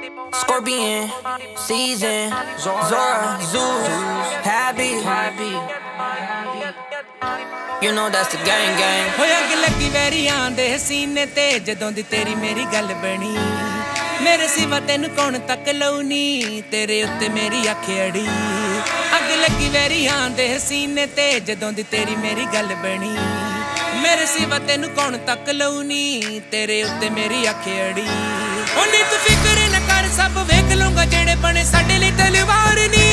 Scorpion, Season, Zora, Zeus, Happy. You know that's the gang gang. हो अग लगी वैरियां दे सीने ते जदों दी तेरी मेरी गल बनी मेरे सिवा तेनू कौन तक लौनी तेरे उत्ते मेरी अख अड़ी अग लगी वैरियां दे सीने ते जदों दी तेरी मेरी गल बनी मेरे सिवा तेनू कौन तक लौनी तेरे उत्ते मेरी अख अड़ी ओनी तू फिक्र न कर सब वेख लूंगा जेड़े बने साडे लई तलवार नी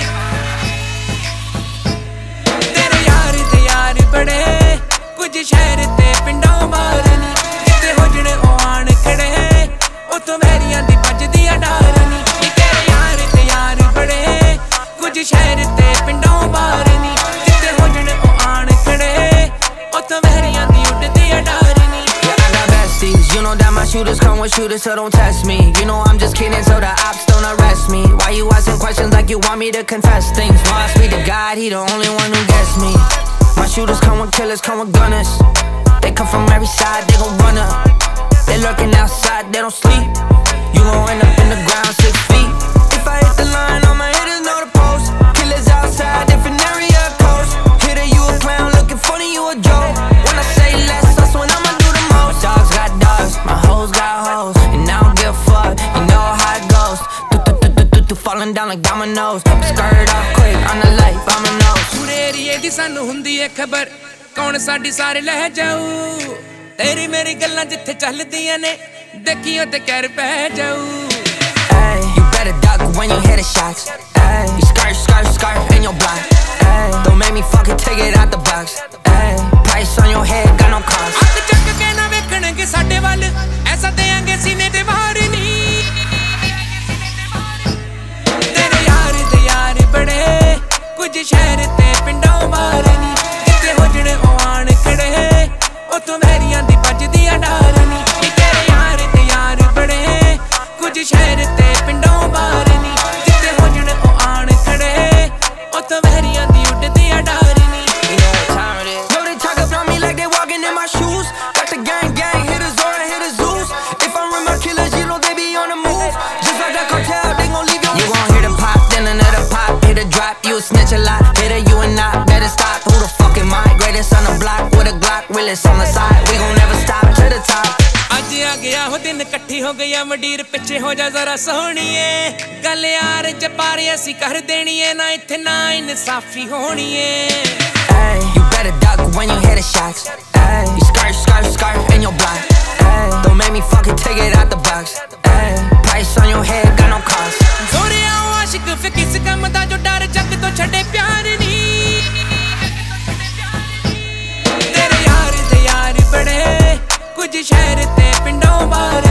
तेरे यार ते यार बड़े कुछ शहर ते पिंडों बाहर नी जिते हो जड़े ओ आण खड़े उतो वैरियां दी बजदी डार नी तेरे यार ते यार बड़े कुछ शहर ते पिंडों बाहर नी जिते हो जड़े ओ आण खड़े उतो वैरियां दी उड़दी डार नी You know that my shooters come with shooters, so don't test me. You know I'm just kidding, so the ops don't arrest me. Why you asking questions like you want me to confess things? No, I speak to God, he the only one who gets me. My shooters come with killers, come with gunners. They come from every side, they gon' run up. They lurking outside, they don't sleep. You gon' end up in the ground 6 feet. If I hit the line, all my hitters know the post. Killers outside, different area coast. Hitter, you a clown, looking funny, you a joke. When I say less, that's when I'ma do the most. Dogs got dogs, my hoes got hoes, and I don't give a fuck, you know how it goes. Falling down like dominoes, skirt off quick, on the life, I'm a nose. पूरे एरिए दी सानू हुंदी है खबर कौन साडी सारे लह जाऊ तेरी मेरी गल्लां जिथे चलदियां ने देखियो ते कर पै जाऊ. Hey, you better duck when you hear the shots. Hey, you skirt in your block. Hey, don't make me fucking take it out the box. Hey, price on your head, got no cost. ਅੱਖ ਚੱਕ ਕੇ ਨਾ ਵੇਖਣਗੇ ਸਾਡੇ ਵੱਲ ਐਸਾ ਦੇਾਂਗੇ ਸੀਨੇ ਤੇ ਬਾਹਰ ਨੀ ਤੇਰੇ ਯਾਰ ਬੜੇ ਕੁਝ ਸ਼ਹਿਰ ਤੇ ਪਿੰਡੋਂ ਬਾਹਰ ਨੀ ਜਿੱਥੇ ਹੋ ਜਣੇ ਉਹ ਆਣ ਖੜੇ ਉਤੋਂ ਵੈਰੀਆਂ ਦੀ ਵੱਜਦੀ ਡਾਰ ਨੀ ਤੇਰੇ ਯਾਰ ਬੜੇ ਕੁਝ ਸ਼ਹਿਰ ਤੇ ਪਿੰਡੋਂ ਬਾਹਰ ਨੀ ਜਿੱਥੇ ਹੋ ਜਣੇ ਉਹ ਆਣ ਖੜੇ ਉਤੋਂ ਵੈਰੀਆਂ ਦੀ ਉੱਡਦੀ ਡਾਰ ਨੀ. Know they talk about me like they walking in my shoes. Got the gang, hitters or hitters Zeus. If I'm with my killers, you know they be on the move. Just like that cartel, they gon' leave you. You gon' hear the pop, then another pop, hit a drop. You a snitch a lot, hitter you and not better stop. Who the fuck am I? Greatest on the block with a Glock, realest on the side. We gon' never stop to the top. ਅੱਜ ਆ ਗਿਆ ਉਹ ਦਿਨ ਇਕੱਠੀ ਹੋ ਗਈ ਆ ਮੰਡੀਰ ਪਿੱਛੇ ਹੋ ਜਾ ਜ਼ਰਾ ਸੋਹਣੀਏ ਗੱਲ ਯਾਰ ਜਪਾਰੇ ਅਸੀਂ ਕਰ ਦੇਣੀ ਏ ਨਾ ਇੱਥੇ ਨਾ ਇਨਸਾਫੀ ਹੋਣੀ ਏ. Hey, you better duck when you hear the shots. Hey, you skirt in your block. Hey, don't make me fucking take it out the box. Hey, price on your head, got no cost. ਜ਼ੋਰਿਆ ਆਸ਼ਿਕ ਫਿਰ ਕਿਸ ਕੰਮ ਦਾ ਜੋ ਡਰ ਜੱਗ ਤੋਂ ਛੱਡੇ ਪਿਆਰ ਨੀ ਤੇਰੇ ਯਾਰ ਬੜੇ ਕੁਝ ਸ਼ਹਿਰ ਤੇ ਪਿੰਡੋਂ ਬਾਹਰ